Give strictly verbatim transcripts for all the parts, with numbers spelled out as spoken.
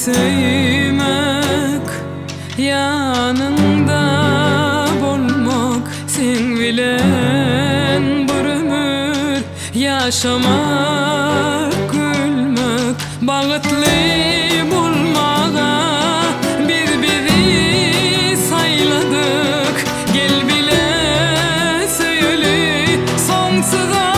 Sevmek, yanında bolmak, sen bilen bir ömür yaşamak, gülmek, bagıtly bolmaga bir-biri sayladık. Gel bile söyle soňsuza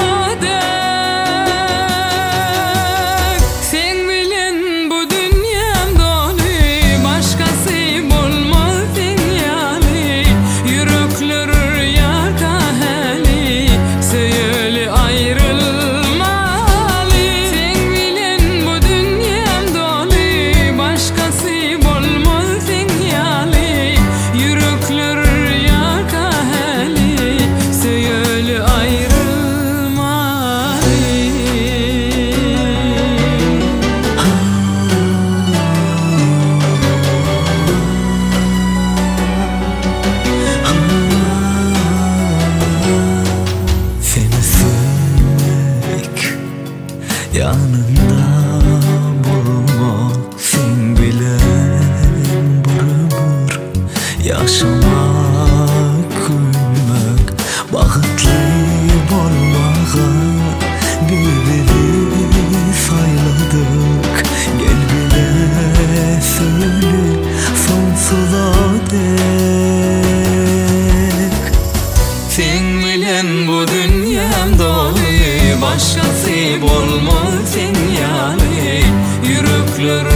dek. Sen bilen bu dünyam doly, başkasy bolmaz dünýaly. Yürekler ýaka hali, söýeli aýrylmaly. Sen bilen bu dünyam doly, başkasy bolmaz dünýaly. Yürekler ýaka hali, söýeli aýrylmaly. Seni sevmek, yanında bulmak, sen bilen bir ömür yaşamak, gülmek, bagıtly bolmaga bir-biri sayladık. Gel bile söyle soňsuza dek. Sen bilen bu dünyam doly, başkasy bolmaz dünýaly. Yürekler